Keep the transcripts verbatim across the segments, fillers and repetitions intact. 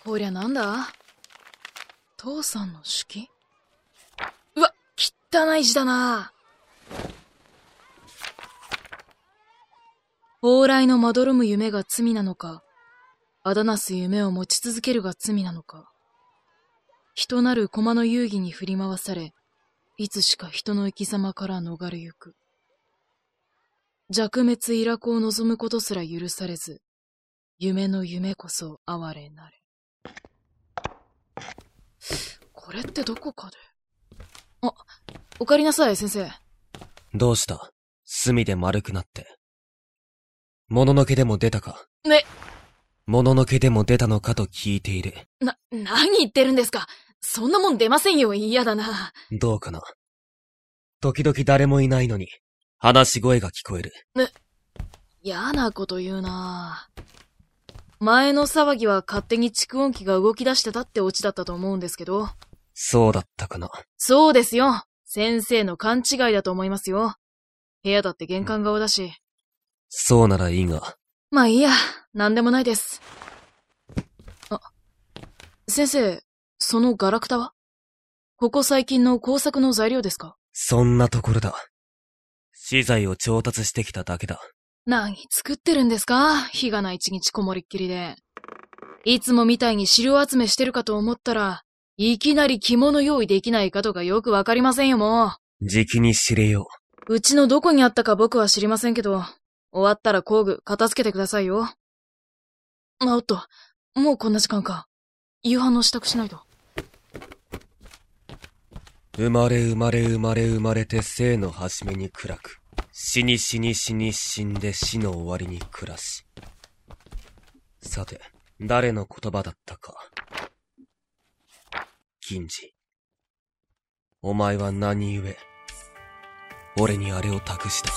こりゃなんだ？父さんの手記？うわ、汚い字だな。蓬莱のまどろむ夢が罪なのか、あだなす夢を持ち続けるが罪なのか。人なる駒の遊戯に振り回され、いつしか人の生き様から逃れゆく。弱滅イラコを望むことすら許されず、夢の夢こそ哀れなれ。これってどこかで。あ、おかえりなさい、先生。 どうした？隅で丸くなって。もののけでも出たか？ ね。 もののけでも出たのかと聞いている。 な、何言ってるんですか？そんなもん出ませんよ、嫌だな。 どうかな。時々誰もいないのに、話し声が聞こえる。 ね、嫌なこと言うな。前の騒ぎは勝手に蓄音機が動き出してたってオチだったと思うんですけど。 そうだったかな。 そうですよ。先生の勘違いだと思いますよ。部屋だって玄関側だし。 そうならいいが。 まあいいや、なんでもないです。あ、先生、そのガラクタは？ここ最近の工作の材料ですか？ そんなところだ。資材を調達してきただけだ。 何作ってるんですか？日がな一日こもりっきりで。いつもみたいに資料集めしてるかと思ったら、いきなり着物用意できないかとかよくわかりませんよ、もう。じきに知れよう。うちのどこにあったか僕は知りませんけど、終わったら工具片付けてくださいよ。あ、おっと、もうこんな時間か。夕飯の支度しないと。 生まれ生まれ生まれ生まれて生の始めに暗く。死に死に死に死んで死の終わりに暮らし。さて、誰の言葉だったか。銀次。お前は何故、俺にあれを託した。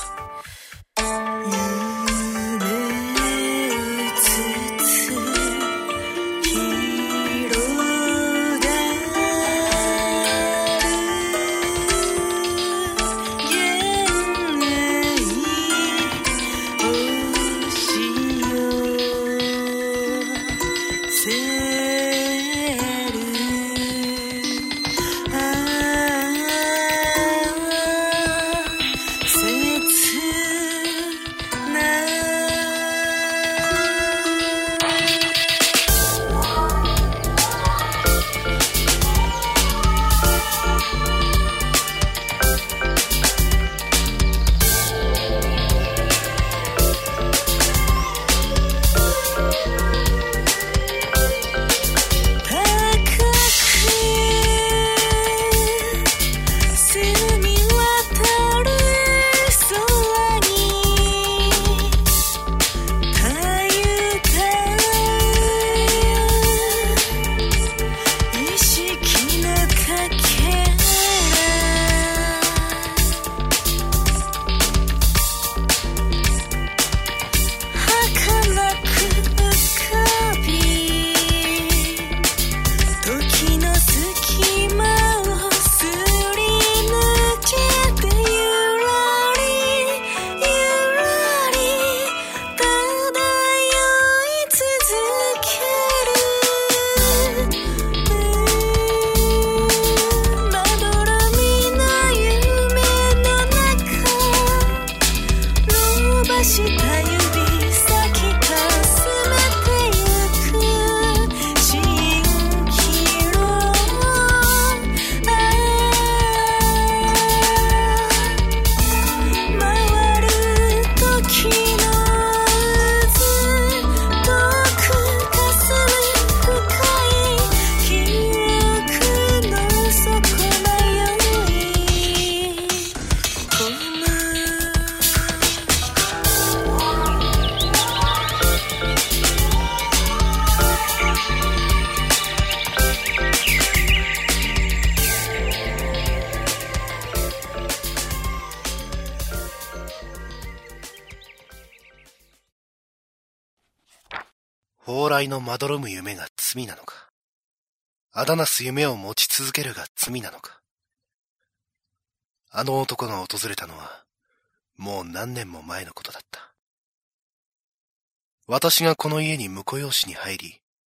蓬莱のまどろむ夢が罪なのか、あだなす夢を持ち続けるが罪なのか。あの男が訪れたのはもう何年も前のことだった。私がこの家に婿養子に入り、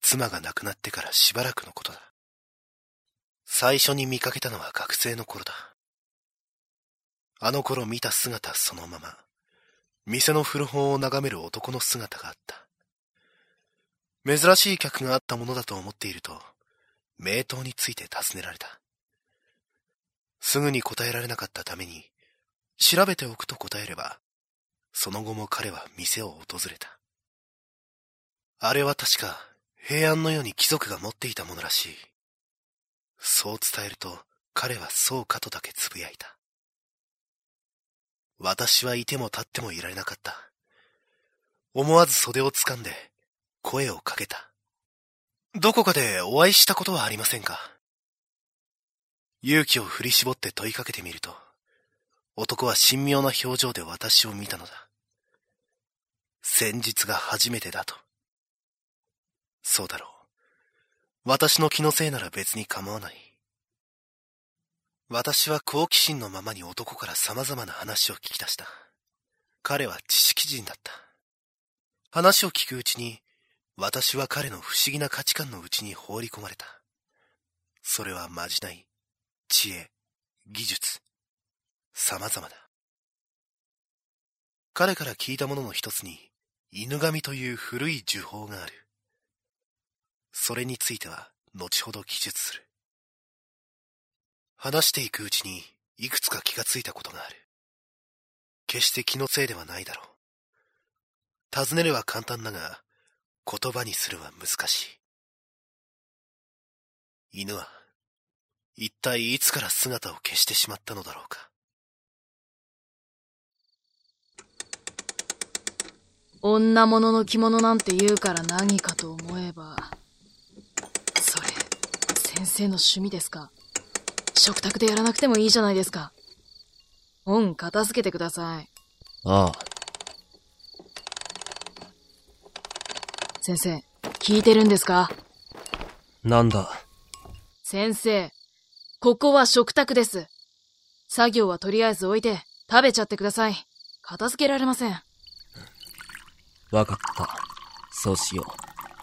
妻が亡くなってからしばらくのことだ。最初に見かけたのは学生の頃だ。あの頃見た姿そのまま、店の古本を眺める男の姿があった。珍しい客があったものだと思っていると、名刀について尋ねられた。すぐに答えられなかったために、調べておくと答えれば、その後も彼は店を訪れた。あれは確か平安の世に貴族が持っていたものらしい。そう伝えると彼はそうかとだけつぶやいた。私はいても立ってもいられなかった。思わず袖を掴んで声をかけた。どこかでお会いしたことはありませんか？勇気を振り絞って問いかけてみると、男は神妙な表情で私を見たのだ。先日が初めてだと。そうだろう。私の気のせいなら別に構わない。私は好奇心のままに男から様々な話を聞き出した。彼は知識人だった。話を聞くうちに、私は彼の不思議な価値観のうちに放り込まれた。それはまじない、知恵、技術、様々だ。彼から聞いたものの一つに、犬神という古い呪法がある。それについては後ほど記述する。話していくうちにいくつか気がついたことがある。決して気のせいではないだろう。尋ねるは簡単だが、言葉にするは難しい。犬は一体いつから姿を消してしまったのだろうか。 女物の着物なんて言うから何かと思えば、それ先生の趣味ですか？食卓でやらなくてもいいじゃないですか。本片付けてください。 ああ。 先生、聞いてるんですか？ なんだ？ 先生、ここは食卓です。作業はとりあえず置いて食べちゃってください。片付けられません。 わかった。そうしよう。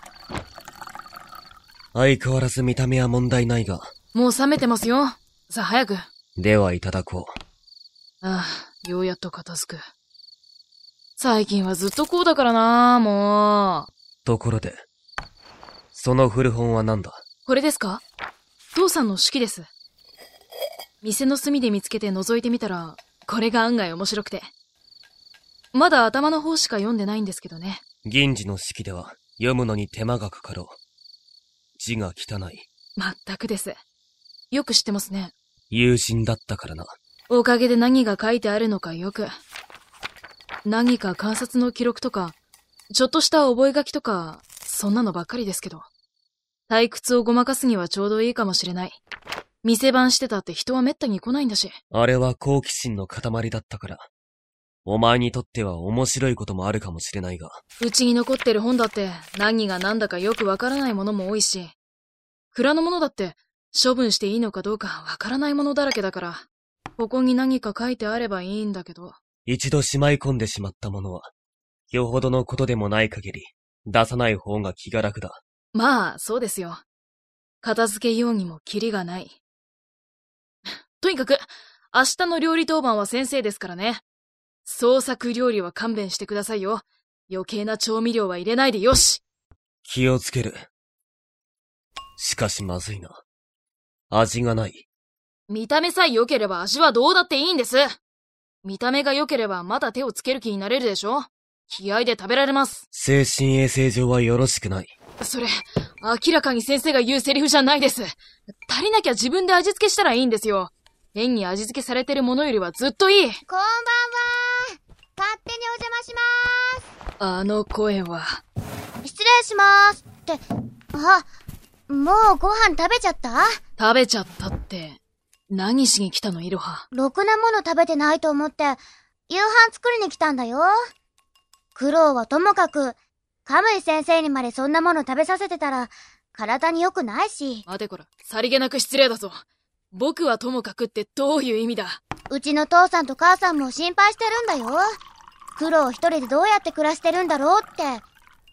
相変わらず見た目は問題ないが。 もう冷めてますよ。さあ早く。 ではいただこう。 ああ、ようやっと片付く。最近はずっとこうだからな、もう。 ところで、その古本は何だ？ これですか？父さんの手記です。店の隅で見つけて覗いてみたら、これが案外面白くて。まだ頭の方しか読んでないんですけどね。 銀次の式では読むのに手間がかかろう。字が汚い。 まったくです。よく知ってますね。 友人だったからな。 おかげで何が書いてあるのかよく。何か観察の記録とか、ちょっとした覚書とか、そんなのばっかりですけど。退屈をごまかすにはちょうどいいかもしれない。店番してたって人はめったに来ないんだし。 あれは好奇心の塊だったから。お前にとっては面白いこともあるかもしれないが。 うちに残ってる本だって何が何だかよくわからないものも多いし、蔵のものだって処分していいのかどうかわからないものだらけだから、ここに何か書いてあればいいんだけど。 一度しまい込んでしまったものは、よほどのことでもない限り、出さない方が気が楽だ。 まあ、そうですよ。片付けようにもキリがない。とにかく、明日の料理当番は先生ですからね。創作料理は勘弁してくださいよ。余計な調味料は入れないでよし。 気をつける。しかしまずいな。味がない。 見た目さえ良ければ味はどうだっていいんです。見た目が良ければまだ手をつける気になれるでしょ。気合で食べられます。 精神衛生上はよろしくない。 それ、明らかに先生が言うセリフじゃないです。足りなきゃ自分で味付けしたらいいんですよ。変に味付けされてるものよりはずっといい。 こんばんは。勝手にお邪魔しまーす。 あの声は。 失礼しまーす。って、あ、もうご飯食べちゃった？ 食べちゃったって、何しに来たの、いろは。 ろくなもの食べてないと思って、夕飯作りに来たんだよ。苦労はともかく、カムイ先生にまでそんなもの食べさせてたら、体に良くないし。 待てこら、さりげなく失礼だぞ。僕はともかくってどういう意味だ？ うちの父さんと母さんも心配してるんだよ。苦労一人でどうやって暮らしてるんだろうって。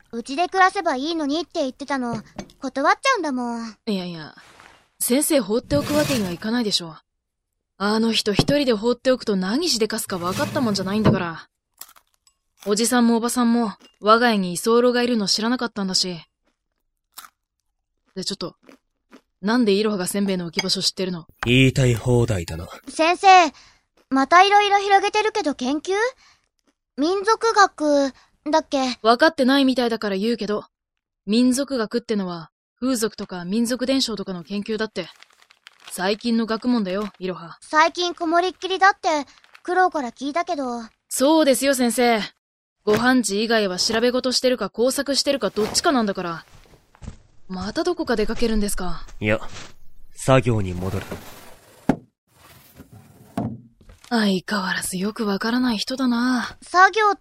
うちで暮らせばいいのにって言ってたの、断っちゃうんだもん。 いやいや、先生放っておくわけにはいかないでしょ。あの人一人で放っておくと何しでかすか分かったもんじゃないんだから。おじさんもおばさんも我が家に居候がいるの知らなかったんだし。で、ちょっと、なんでイロハがせんべいの置き場所知ってるの？ 言いたい放題だな。 先生、またいろいろ広げてるけど研究？民族学、だっけ？ 分かってないみたいだから言うけど、民族学ってのは風俗とか民族伝承とかの研究だって。最近の学問だよ、イロハ。 最近こもりっきりだって、苦労から聞いたけど。 そうですよ、先生。ご飯時以外は調べ事してるか工作してるかどっちかなんだから。またどこか出かけるんですか？ いや、作業に戻る。 相変わらずよくわからない人だな。 作業って、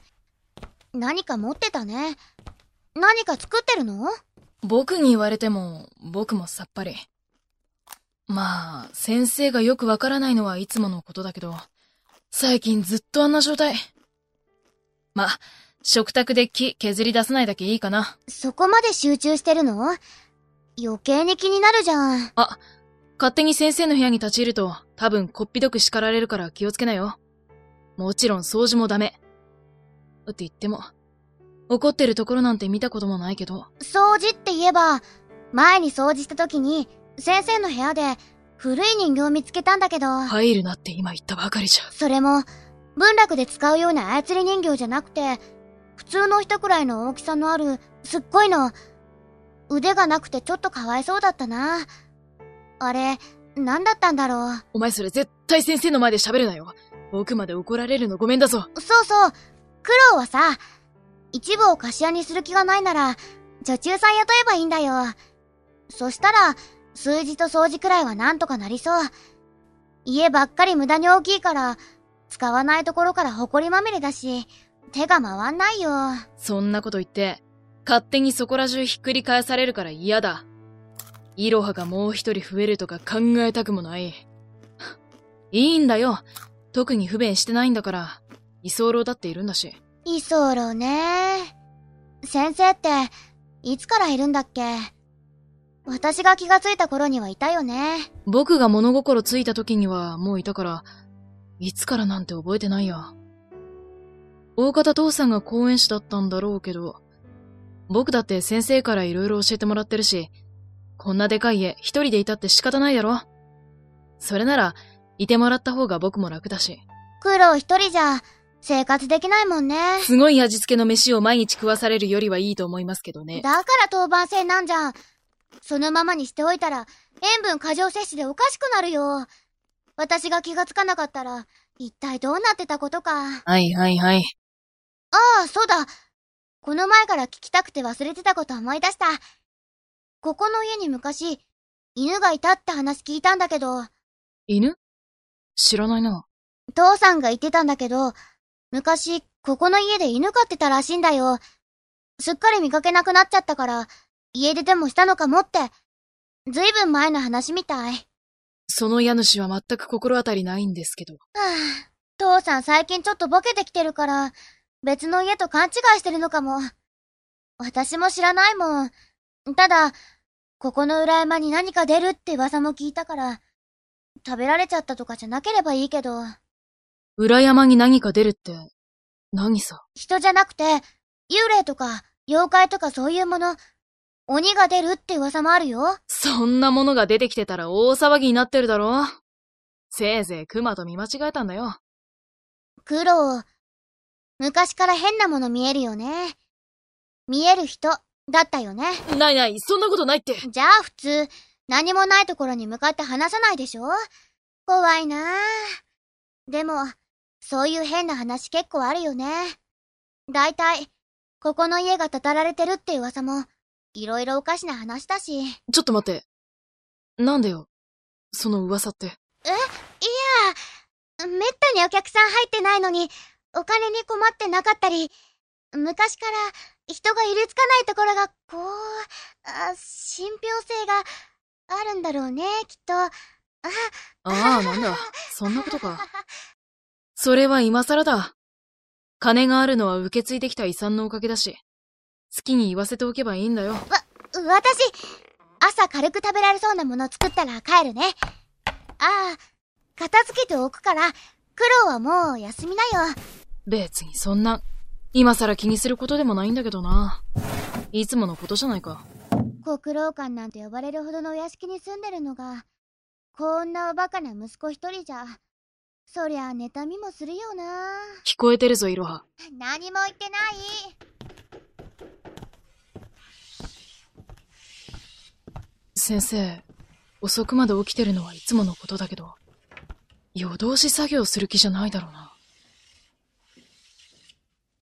何か持ってたね。何か作ってるの？ 僕に言われても、僕もさっぱり。まあ、先生がよくわからないのはいつものことだけど、最近ずっとあんな状態。まあ、食卓で木削り出さないだけいいかな。 そこまで集中してるの？余計に気になるじゃん。 あ、勝手に先生の部屋に立ち入ると多分こっぴどく叱られるから気をつけなよ。もちろん掃除もダメ。って言っても、怒ってるところなんて見たこともないけど。 掃除って言えば、前に掃除した時に、先生の部屋で古い人形を見つけたんだけど。 入るなって今言ったばかりじゃ。 それも、文楽で使うような操り人形じゃなくて、普通の人くらいの大きさのある、すっごいの。腕がなくてちょっとかわいそうだったな。あれ、何だったんだろう。 お前それ絶対先生の前で喋るなよ。僕まで怒られるのごめんだぞ。 そうそう。苦労はさ、一部を貸し屋にする気がないなら、女中さん雇えばいいんだよ。そしたら、数字と掃除くらいはなんとかなりそう。家ばっかり無駄に大きいから、使わないところから埃まみれだし、手が回んないよ。 そんなこと言って、勝手にそこら中ひっくり返されるから嫌だ。イロハがもう一人増えるとか考えたくもない。いいんだよ。特に不便してないんだから。居候だっているんだし。 居候ね。先生って、いつからいるんだっけ？私が気がついた頃にはいたよね。 僕が物心ついた時にはもういたから、いつからなんて覚えてないや。大方父さんが講演師だったんだろうけど、僕だって先生から色々教えてもらってるし、こんなでかい家一人でいたって仕方ないだろ。それなら、いてもらった方が僕も楽だし。 苦労一人じゃ、生活できないもんね。 すごい味付けの飯を毎日食わされるよりはいいと思いますけどね。 だから当番制なんじゃん。そのままにしておいたら、塩分過剰摂取でおかしくなるよ。私が気がつかなかったら、一体どうなってたことか。 はいはいはい。 ああ、そうだ。この前から聞きたくて忘れてたこと思い出した。ここの家に昔、犬がいたって話聞いたんだけど。 犬？知らないな。 父さんが言ってたんだけど、昔、ここの家で犬飼ってたらしいんだよ。すっかり見かけなくなっちゃったから、家出でもしたのかもって。ずいぶん前の話みたい。 その家主は全く心当たりないんですけど。はあ、父さん最近ちょっとボケてきてるから、別の家と勘違いしてるのかも。私も知らないもん。ただ、ここの裏山に何か出るって噂も聞いたから、食べられちゃったとかじゃなければいいけど。 裏山に何か出るって、何さ？ 人じゃなくて、幽霊とか、妖怪とかそういうもの、鬼が出るって噂もあるよ。 そんなものが出てきてたら大騒ぎになってるだろ。せいぜい熊と見間違えたんだよ。 苦労。昔から変なもの見えるよね。見える人、だったよね。 ないない、そんなことないって。 じゃあ普通、何もないところに向かって話さないでしょ？怖いなぁ。でも、そういう変な話結構あるよね。だいたい、ここの家がたたられてるって噂も、いろいろおかしな話だし。 ちょっと待って。なんでよ、その噂って。 え、いや、めったにお客さん入ってないのに、お金に困ってなかったり、昔から人がいるつかないところが、こう、あ、信憑性があるんだろうね、きっと。あああ、なんだ。そんなことか。それは今更だ。金があるのは受け継いできた遺産のおかげだし、 好きに言わせておけばいいんだよ。 わ、私、朝軽く食べられそうなもの作ったら帰るね。ああ、片付けておくから、クロウはもう休みなよ。 別にそんな、今さら気にすることでもないんだけどな。いつものことじゃないか。 国老館なんて呼ばれるほどのお屋敷に住んでるのが、こんなおバカな息子一人じゃ、そりゃ妬みもするよな。 聞こえてるぞ、いろは。 何も言ってない。 先生、遅くまで起きてるのはいつものことだけど、夜通し作業する気じゃないだろうな。